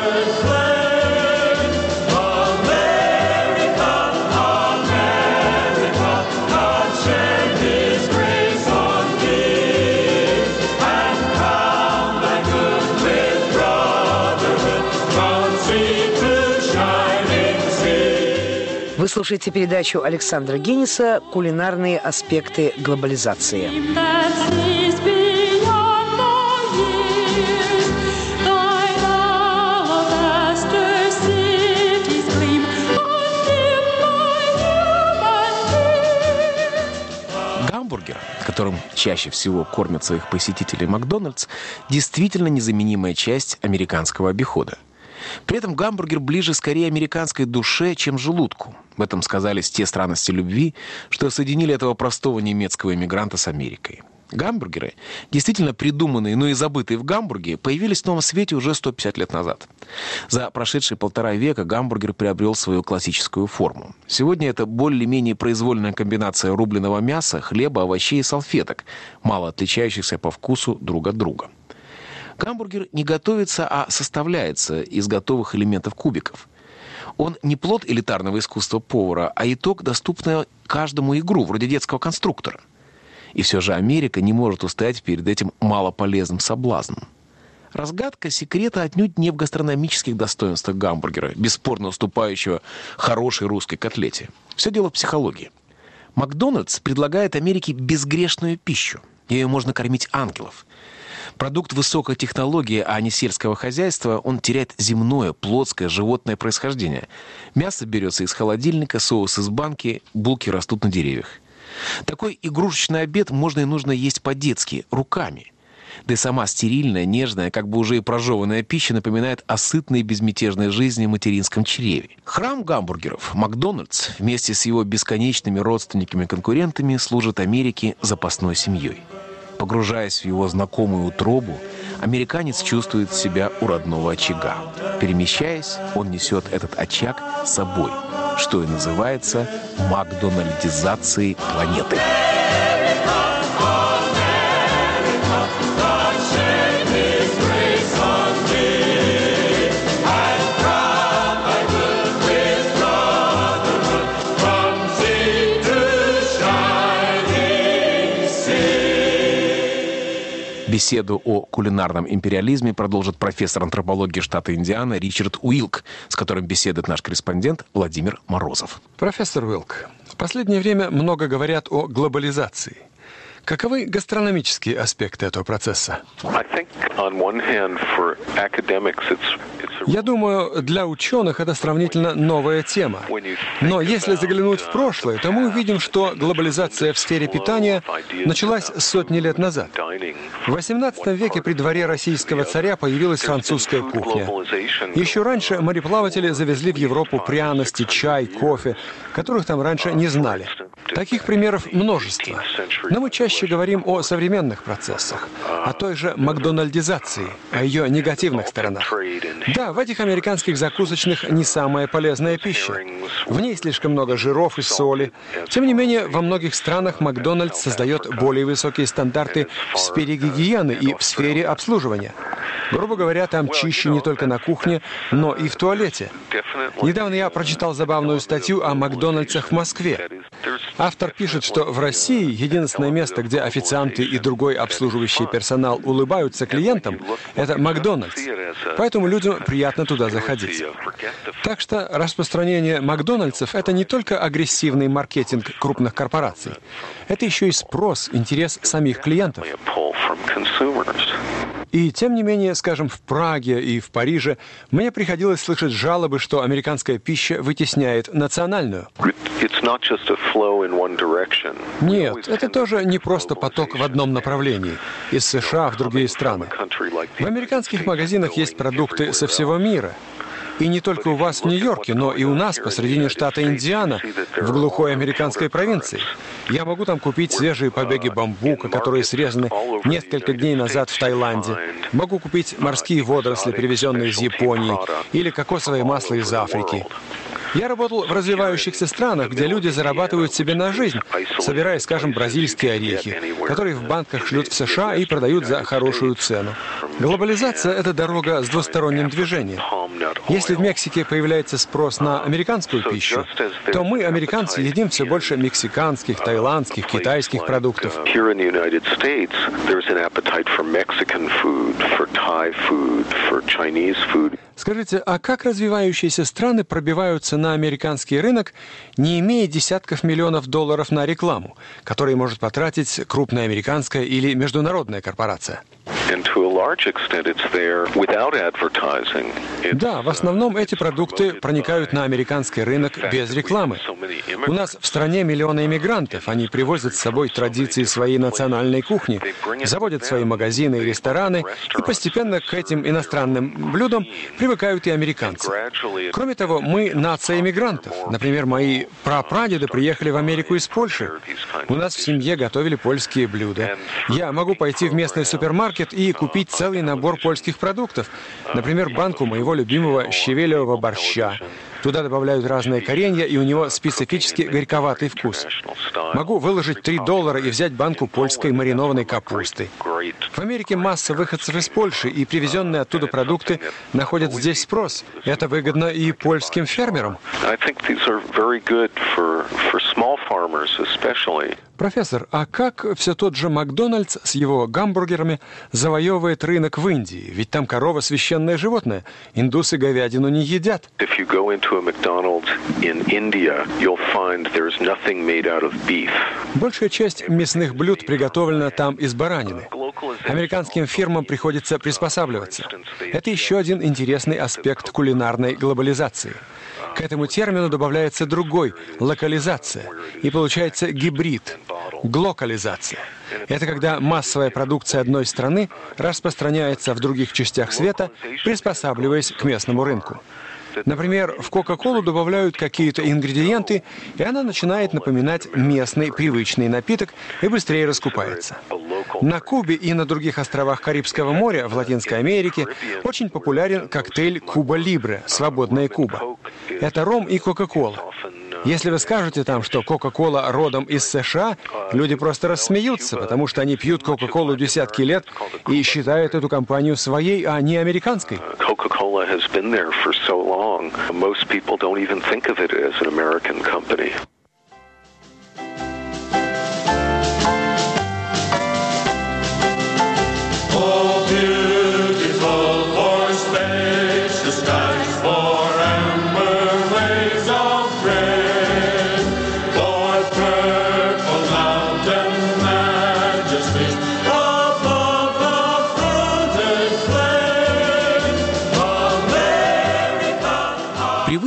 Вы слушаете передачу Александра Гениса «Кулинарные аспекты глобализации». Гамбургер, которым чаще всего кормят своих посетителей Макдональдс, действительно незаменимая часть американского обихода. При этом гамбургер ближе скорее американской душе, чем желудку. В этом сказались те странности любви, что соединили этого простого немецкого иммигранта с Америкой. Гамбургеры, действительно придуманные, но и забытые в Гамбурге, появились в Новом Свете уже сто пятьдесят лет назад. За прошедшие полтора века гамбургер приобрел свою классическую форму. Сегодня это более-менее произвольная комбинация рубленого мяса, хлеба, овощей и салфеток, мало отличающихся по вкусу друг от друга. Гамбургер не готовится, а составляется из готовых элементов кубиков. Он не плод элитарного искусства повара, а итог, доступный каждому игру, вроде детского конструктора. И все же Америка не может устоять перед этим малополезным соблазном. Разгадка секрета отнюдь не в гастрономических достоинствах гамбургера, бесспорно уступающего хорошей русской котлете. Все дело в психологии. Макдональдс предлагает Америке безгрешную пищу. Ею можно кормить ангелов. Продукт высокой технологии, а не сельского хозяйства, он теряет земное, плотское, животное происхождение. Мясо берется из холодильника, соус из банки, булки растут на деревьях. Такой игрушечный обед можно и нужно есть по-детски, руками. Да и сама стерильная, нежная, как бы уже и прожеванная пища напоминает о сытной и безмятежной жизни в материнском чреве. Храм гамбургеров, Макдональдс, вместе с его бесконечными родственниками-конкурентами, служит Америке запасной семьей. Погружаясь в его знакомую утробу, американец чувствует себя у родного очага. Перемещаясь, он несет этот очаг с собой, что и называется макдональдизацией планеты. Беседу о кулинарном империализме продолжит профессор антропологии штата Индиана Ричард Уилк, с которым беседует наш корреспондент Владимир Морозов. Профессор Уилк, В последнее время много говорят о глобализации. Каковы гастрономические аспекты этого процесса? Я думаю, для ученых это сравнительно новая тема. Но если заглянуть в прошлое, то мы увидим, что глобализация в сфере питания началась сотни лет назад. В восемнадцатом веке при дворе российского царя появилась французская кухня. Еще раньше мореплаватели завезли в Европу пряности, чай, кофе, которых там раньше не знали. Таких примеров множество. Но мы чаще говорим о современных процессах, о той же макдональдизации, о ее негативных сторонах. Да, в этих американских закусочных не самая полезная пища. В ней слишком много жиров и соли. Тем не менее, во многих странах Макдональдс создает более высокие стандарты в сфере гигиены и в сфере обслуживания. Грубо говоря, там чище не только на кухне, но и в туалете. Недавно я прочитал забавную статью о Макдональдсах в Москве. Автор пишет, что в России единственное место, где официанты и другой обслуживающий персонал улыбаются клиентам, это Макдональдс. Поэтому людям приятно туда заходить. Так что распространение Макдональдсов – это не только агрессивный маркетинг крупных корпораций. Это еще и спрос, интерес самих клиентов. И тем не менее, скажем, в Праге и в Париже мне приходилось слышать жалобы, что американская пища вытесняет национальную. Нет, это тоже не просто поток в одном направлении, из США в другие страны. В американских магазинах есть продукты со всего мира. И не только у вас в Нью-Йорке, но и у нас посредине штата Индиана, в глухой американской провинции. Я могу там купить свежие побеги бамбука, которые срезаны несколько дней назад в Таиланде. Могу купить морские водоросли, привезенные из Японии, или кокосовое масло из Африки. Я работал в развивающихся странах, где люди зарабатывают себе на жизнь, собирая, скажем, бразильские орехи, которые в банках шлют в США и продают за хорошую цену. Глобализация – это дорога с двусторонним движением. Если в Мексике появляется спрос на американскую пищу, то мы, американцы, едим все больше мексиканских, таиландских, китайских продуктов. Скажите, а как развивающиеся страны пробиваются на американский рынок, не имея десятков миллионов долларов на рекламу, которые может потратить крупная американская или международная корпорация? Да, в основном эти продукты проникают на американский рынок без рекламы. У нас в стране миллионы иммигрантов, они привозят с собой традиции своей национальной кухни, заводят свои магазины и рестораны, и постепенно к этим иностранным блюдам привыкают и американцы. Кроме того, мы нация иммигрантов. Например, мои прапрадеды приехали в Америку из Польши. У нас в семье готовили польские блюда. Я могу пойти в местный супермаркет и купить целый набор польских продуктов. Например, банку моего любимого щавелевого борща. Туда добавляют разные коренья, и у него специфический горьковатый вкус. Могу выложить три доллара и взять банку польской маринованной капусты. В Америке масса выходцев из Польши, и привезенные оттуда продукты находят здесь спрос. Это выгодно и польским фермерам. Профессор, а как все тот же Макдональдс с его гамбургерами завоевывает рынок в Индии? Ведь там корова — священное животное. Индусы говядину не едят. Большая часть мясных блюд приготовлена там из баранины. Американским фирмам приходится приспосабливаться. Это еще один интересный аспект кулинарной глобализации. К этому термину добавляется другой – локализация. И получается гибрид – глокализация. Это когда массовая продукция одной страны распространяется в других частях света, приспосабливаясь к местному рынку. Например, в Кока-Колу добавляют какие-то ингредиенты, и она начинает напоминать местный привычный напиток и быстрее раскупается. На Кубе и на других островах Карибского моря в Латинской Америке очень популярен коктейль «Куба Либре» – «Свободная Куба». Это ром и Кока-Кола. Если вы скажете там, что Кока-Кола родом из США, люди просто рассмеются, потому что они пьют Кока-Колу десятки лет и считают эту компанию своей, а не американской. For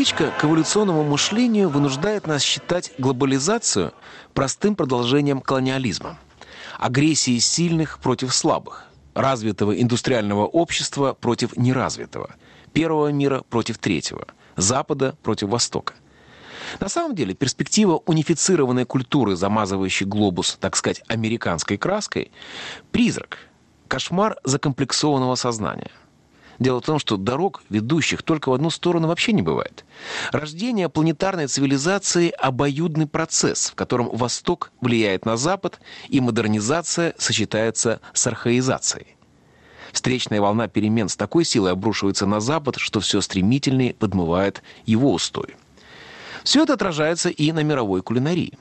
привычка к эволюционному мышлению вынуждает нас считать глобализацию простым продолжением колониализма, агрессии сильных против слабых, развитого индустриального общества против неразвитого, первого мира против третьего, Запада против Востока. На самом деле, перспектива унифицированной культуры, замазывающей глобус, так сказать, американской краской, призрак, кошмар закомплексованного сознания. Дело в том, что дорог, ведущих только в одну сторону, вообще не бывает. Рождение планетарной цивилизации – обоюдный процесс, в котором Восток влияет на Запад, и модернизация сочетается с архаизацией. Встречная волна перемен с такой силой обрушивается на Запад, что все стремительнее подмывает его устои. Все это отражается и на мировой кулинарии.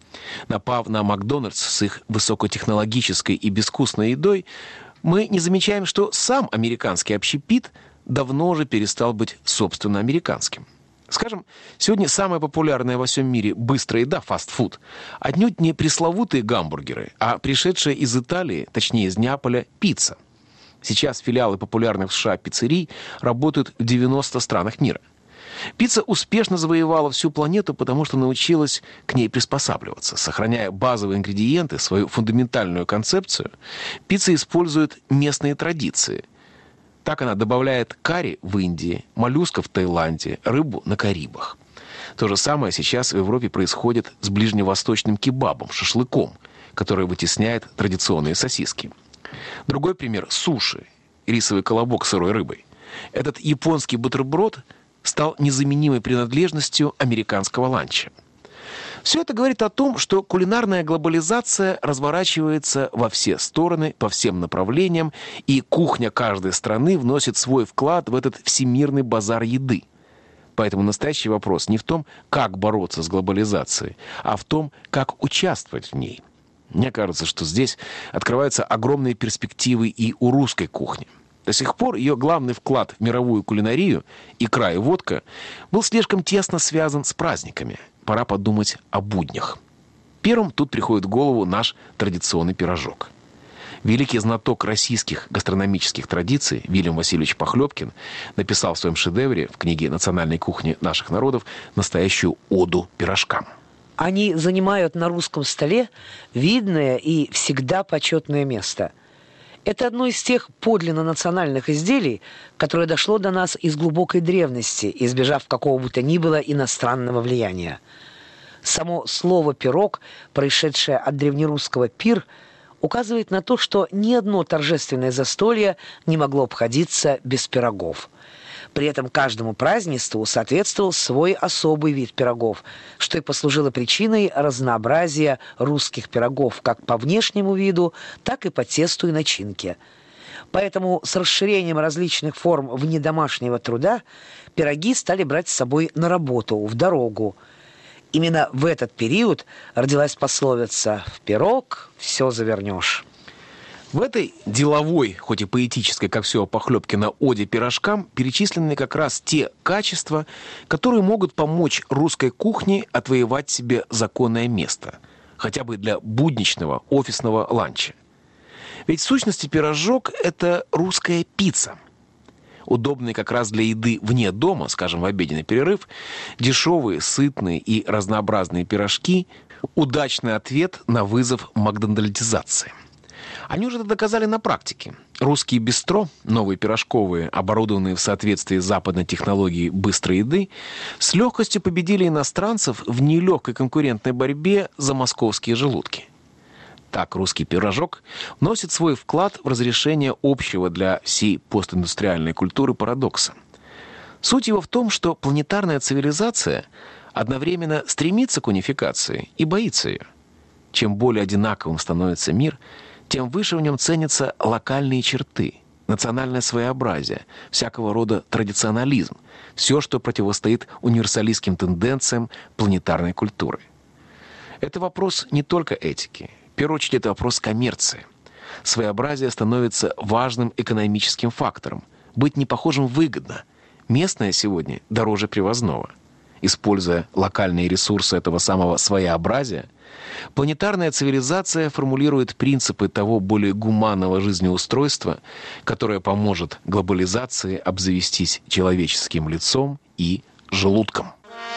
Напав на Макдональдс с их высокотехнологической и безвкусной едой, мы не замечаем, что сам американский общепит давно уже перестал быть собственно американским. Скажем, сегодня самая популярная во всем мире быстрая еда, фастфуд, отнюдь не пресловутые гамбургеры, а пришедшая из Италии, точнее из Неаполя, пицца. Сейчас филиалы популярных в США пиццерий работают в девяноста странах мира. Пицца успешно завоевала всю планету, потому что научилась к ней приспосабливаться. Сохраняя базовые ингредиенты, свою фундаментальную концепцию, пицца использует местные традиции. Так она добавляет карри в Индии, моллюсков в Таиланде, рыбу на Карибах. То же самое сейчас в Европе происходит с ближневосточным кебабом, шашлыком, который вытесняет традиционные сосиски. Другой пример – суши, рисовый колобок с сырой рыбой. Этот японский бутерброд стал незаменимой принадлежностью американского ланча. Все это говорит о том, что кулинарная глобализация разворачивается во все стороны, по всем направлениям, и кухня каждой страны вносит свой вклад в этот всемирный базар еды. Поэтому настоящий вопрос не в том, как бороться с глобализацией, а в том, как участвовать в ней. Мне кажется, что здесь открываются огромные перспективы и у русской кухни. До сих пор ее главный вклад в мировую кулинарию, икра и водка, был слишком тесно связан с праздниками. Пора подумать о буднях. Первым тут приходит в голову наш традиционный пирожок. Великий знаток российских гастрономических традиций Вильям Васильевич Похлебкин написал в своем шедевре в книге «Национальной кухни наших народов» настоящую оду пирожкам. Они занимают на русском столе видное и всегда почетное место. Это одно из тех подлинно национальных изделий, которое дошло до нас из глубокой древности, избежав какого бы то ни было иностранного влияния. Само слово «пирог», происшедшее от древнерусского «пир», указывает на то, что ни одно торжественное застолье не могло обходиться без пирогов. При этом каждому празднеству соответствовал свой особый вид пирогов, что и послужило причиной разнообразия русских пирогов как по внешнему виду, так и по тесту и начинке. Поэтому с расширением различных форм внедомашнего труда пироги стали брать с собой на работу, в дорогу. Именно в этот период родилась пословица «в пирог все завернешь». В этой деловой, хоть и поэтической, как все у Похлебкина, оде пирожкам перечислены как раз те качества, которые могут помочь русской кухне отвоевать себе законное место, хотя бы для будничного офисного ланча. Ведь в сущности пирожок – это русская пицца. Удобный как раз для еды вне дома, скажем, в обеденный перерыв, дешевые, сытные и разнообразные пирожки – удачный ответ на вызов макдональдизации. Они уже это доказали на практике. Русские бистро, новые пирожковые, оборудованные в соответствии с западной технологией быстрой еды, с легкостью победили иностранцев в нелегкой конкурентной борьбе за московские желудки. Так русский пирожок вносит свой вклад в разрешение общего для всей постиндустриальной культуры парадокса. Суть его в том, что планетарная цивилизация одновременно стремится к унификации и боится ее. Чем более одинаковым становится мир, тем выше в нем ценятся локальные черты, национальное своеобразие, всякого рода традиционализм, все, что противостоит универсалистским тенденциям планетарной культуры. Это вопрос не только этики. В первую очередь, это вопрос коммерции. Своеобразие становится важным экономическим фактором. Быть непохожим выгодно. Местное сегодня дороже привозного. Используя локальные ресурсы этого самого своеобразия, планетарная цивилизация формулирует принципы того более гуманного жизнеустройства, которое поможет глобализации обзавестись человеческим лицом и желудком.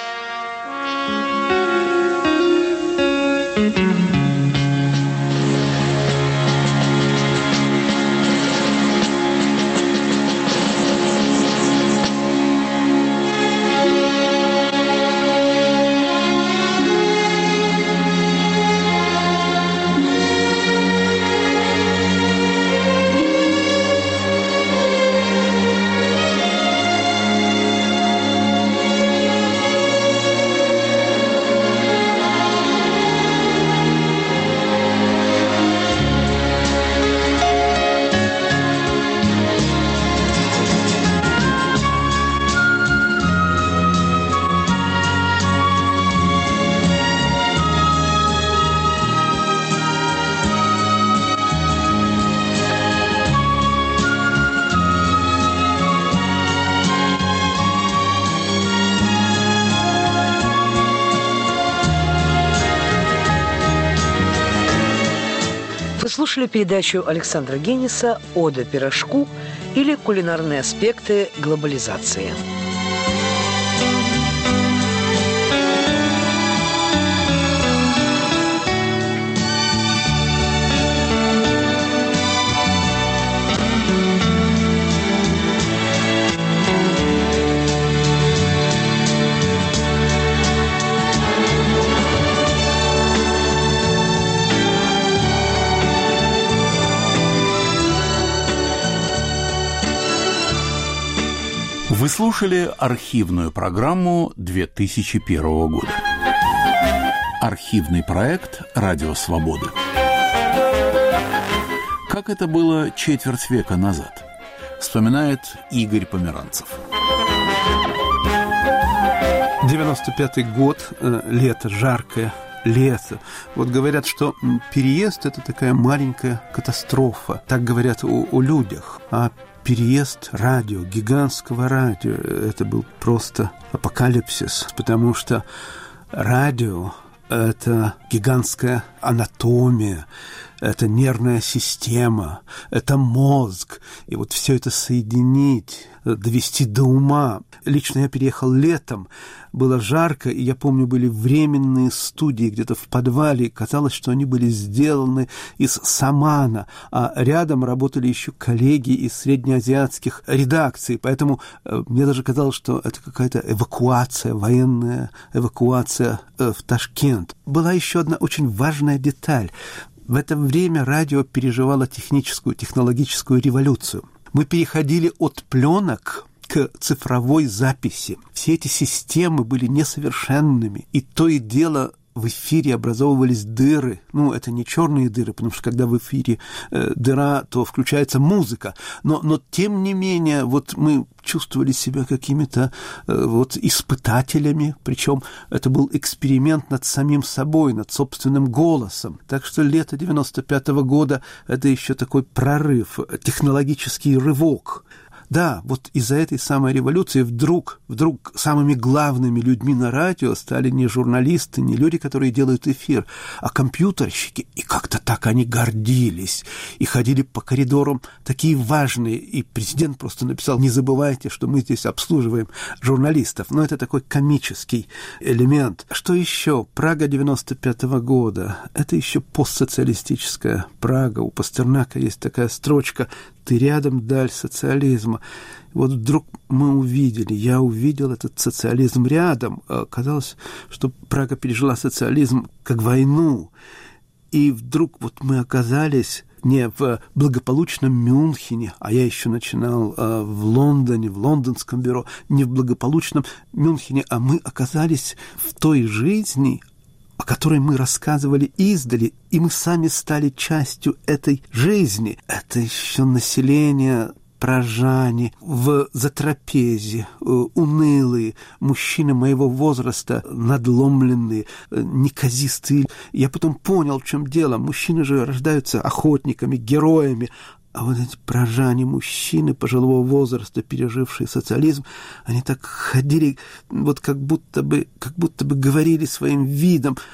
Слушали передачу Александра Генниса «Ода пирожку» или «Кулинарные аспекты глобализации». Вы слушали архивную программу две тысячи первого года. Архивный проект «Радио Свободы». Как это было четверть века назад, вспоминает Игорь Померанцев. девяносто пятый год, лето, жаркое лето. Вот говорят, что переезд – это такая маленькая катастрофа. Так говорят о, о людях. А переезд радио, гигантского радио, это был просто апокалипсис, потому что радио – это гигантская анатомия, это нервная система, это мозг. И вот все это соединить, довести до ума. Лично я переехал летом, было жарко, и я помню, были временные студии где-то в подвале, и казалось, что они были сделаны из самана, а рядом работали еще коллеги из среднеазиатских редакций, поэтому э, мне даже казалось, что это какая-то эвакуация, военная эвакуация э, в Ташкент. Была еще одна очень важная деталь. В это время радио переживало техническую, технологическую революцию. Мы переходили от пленок к цифровой записи. Все эти системы были несовершенными, и то и дело в эфире образовывались дыры. Ну, это не черные дыры, потому что когда в эфире э, дыра, то включается музыка. Но, но тем не менее, вот мы чувствовали себя какими-то э, вот испытателями, причем это был эксперимент над самим собой, над собственным голосом. Так что лето девяносто пятого года – это еще такой прорыв, технологический рывок. Да, вот из-за этой самой революции вдруг, вдруг самыми главными людьми на радио стали не журналисты, не люди, которые делают эфир, а компьютерщики. И как-то так они гордились. И ходили по коридорам такие важные. И президент просто написал: не забывайте, что мы здесь обслуживаем журналистов. Но это такой комический элемент. Что еще? Прага девяносто пятого года. Это еще постсоциалистическая Прага. У Пастернака есть такая строчка: «Ты рядом, даль социализма». Вот вдруг мы увидели, я увидел этот социализм рядом. Казалось, что Прага пережила социализм как войну. И вдруг вот мы оказались не в благополучном Мюнхене, а я еще начинал э, в Лондоне, в лондонском бюро, не в благополучном Мюнхене, а мы оказались в той жизни, о которой мы рассказывали издали, и мы сами стали частью этой жизни. Это еще население прожане в затрапезе, унылые, мужчины моего возраста, надломленные, неказистые. Я потом понял, в чем дело. Мужчины же рождаются охотниками, героями. А вот эти прожане, мужчины пожилого возраста, пережившие социализм, они так ходили, вот как будто бы, как будто бы говорили своим видом: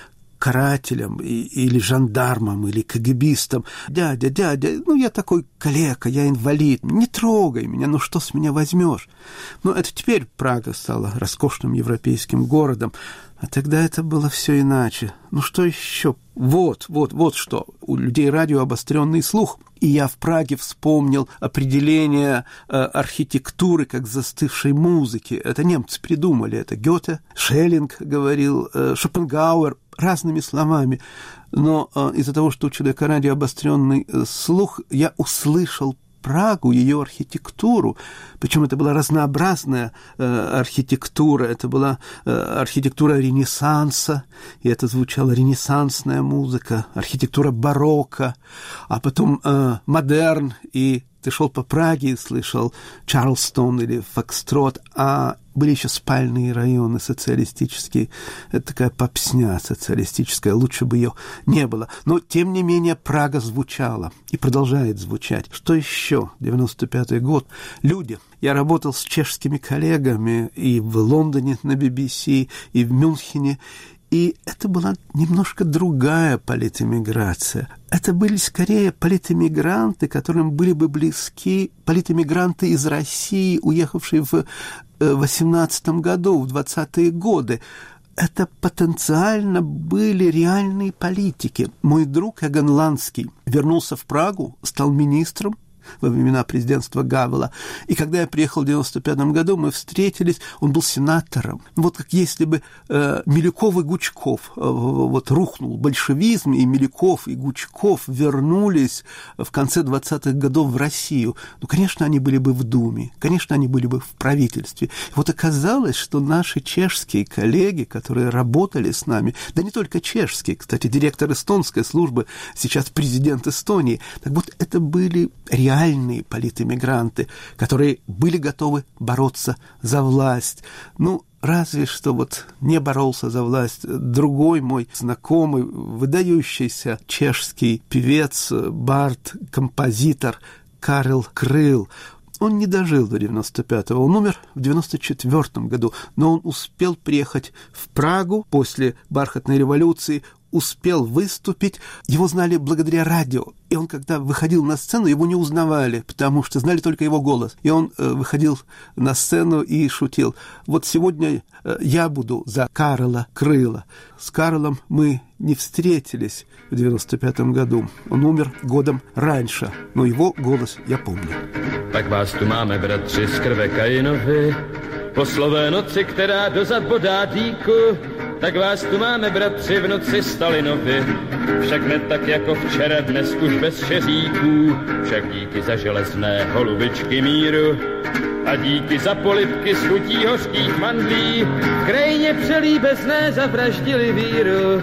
карателям и, или жандармам, или кагибистам: «Дядя, дядя, ну я такой калека, я инвалид, не трогай меня, ну что с меня возьмешь?» Но это теперь Прага стала роскошным европейским городом, а тогда это было все иначе. Ну что еще? Вот, вот, вот что. У людей радио обостренный слух. И я в Праге вспомнил определение э, архитектуры как застывшей музыки. Это немцы придумали. Это Гёте, Шеллинг говорил, э, Шопенгауэр, разными словами. Но э, из-за того, что у человека радио обостренный э, слух, я услышал Прагу, ее архитектуру. Причем это была разнообразная э, архитектура. Это была э, архитектура Ренессанса, и это звучала ренессансная музыка, архитектура барокко, а потом э, модерн, и ты шел по Праге и слышал Чарльстон или Фокстрот, а были еще спальные районы социалистические. Это такая попсня социалистическая, лучше бы ее не было. Но, тем не менее, Прага звучала и продолжает звучать. Что еще? девяносто пятый год. Люди. Я работал с чешскими коллегами и в Лондоне на би би си, и в Мюнхене. И это была немножко другая политэмиграция. Это были скорее политэмигранты, которым были бы близки политэмигранты из России, уехавшие в восемнадцатом году, в двадцатые годы. Это потенциально были реальные политики. Мой друг Эгон Ланский вернулся в Прагу, стал министром во времена президентства Гавела. И когда я приехал в девяносто пятом году, мы встретились, он был сенатором. Вот как если бы э, Милюков и Гучков, э, вот рухнул большевизм, и Милюков и Гучков вернулись в конце двадцатых годов в Россию. Ну, конечно, они были бы в Думе, конечно, они были бы в правительстве. И вот оказалось, что наши чешские коллеги, которые работали с нами, да не только чешские, кстати, директор эстонской службы, сейчас президент Эстонии, так вот это были реальные реальные политэмигранты, которые были готовы бороться за власть. Ну, разве что вот не боролся за власть другой мой знакомый, выдающийся чешский певец, бард, композитор Карел Крыл. Он не дожил до девяносто пятого, он умер в девяносто четвёртом году, но он успел приехать в Прагу после бархатной революции, успел выступить, его знали благодаря радио. И он, когда выходил на сцену, его не узнавали, потому что знали только его голос. И он э, выходил на сцену и шутил: «Вот сегодня э, я буду за Карела Крыла». С Карлом мы не встретились в девяносто пятом году. Он умер годом раньше, но его голос я помню. Tak vás tu máme, bratři, z krve Kainovi, po slové noci, která dozad bodá dýku. Tak vás tu máme, bratři, v noci Stalinovi, však ne tak jako včera, dnes už bez šeříků, však díky za železné holubičky míru a díky za polibky z chutí hořkých mandlí, v krajině přelíbezné zavraždili víru.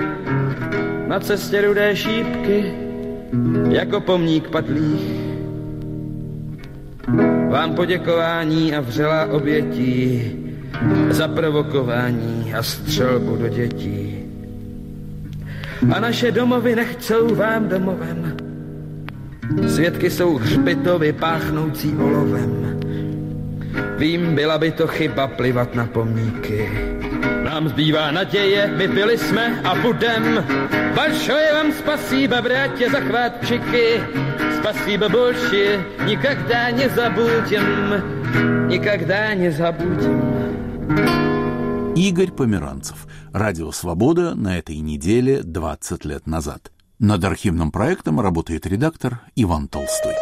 Na cestě rudé šípky, jako pomník padlých, vám poděkování a vřelá obětí za provokování a střelbu do dětí. A naše domovy nechcou vám domovem. Svědky jsou hřbitovy páchnoucí olovem. Vím, byla by to chyba plivat na pomníky. Nám zbývá naděje, vypili jsme a budem. Большое вам спасибо, братья захватчики. Спасибо больше, никогда не забудем. Никогда не забудем. Игорь Померанцев. Радио «Свобода» на этой неделе двадцать лет назад. Над архивным проектом работает редактор Иван Толстой.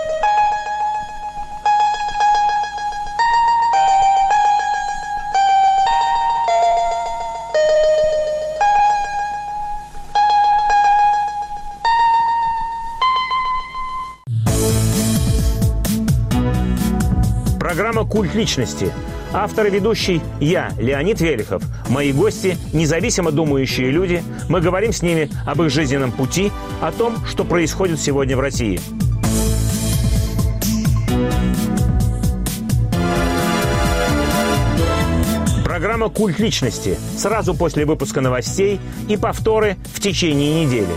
Программа «Культ личности». Автор и ведущий я, Леонид Велихов. Мои гости – независимо думающие люди. Мы говорим с ними об их жизненном пути, о том, что происходит сегодня в России. Программа «Культ личности» сразу после выпуска новостей и повторы в течение недели.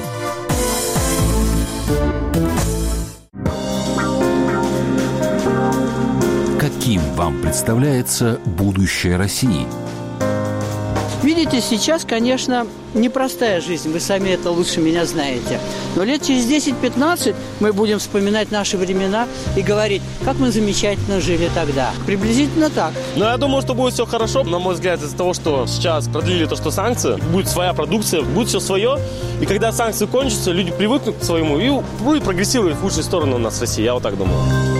Каким вам представляется будущее России? Видите, сейчас, конечно, непростая жизнь, вы сами это лучше меня знаете. Но лет через десять-пятнадцать мы будем вспоминать наши времена и говорить, как мы замечательно жили тогда. Приблизительно так. Но я думаю, что будет все хорошо. На мой взгляд, из-за того, что сейчас продлили то, что санкции, будет своя продукция, будет все свое. И когда санкции кончатся, люди привыкнут к своему и будет прогрессировать в лучшую сторону у нас в России. Я вот так думаю.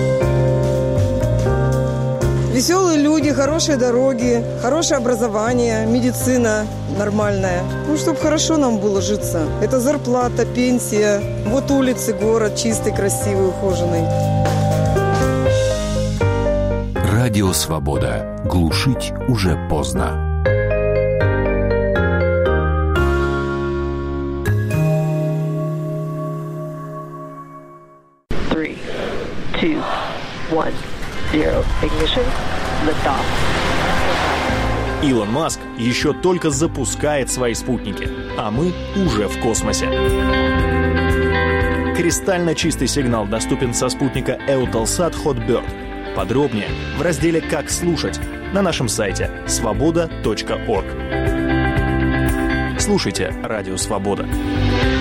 Веселые люди, хорошие дороги, хорошее образование, медицина нормальная. Ну, чтобы хорошо нам было житься. Это зарплата, пенсия. Вот улицы, город чистый, красивый, ухоженный. Радио «Свобода». Глушить уже поздно. Three, two, one. Zero. Ignition. Liftoff. Илон Маск еще только запускает свои спутники, а мы уже в космосе. Кристально чистый сигнал доступен со спутника Eutelsat Hotbird. Подробнее в разделе «Как слушать» на нашем сайте свобода точка орг. Слушайте «Радио Свобода».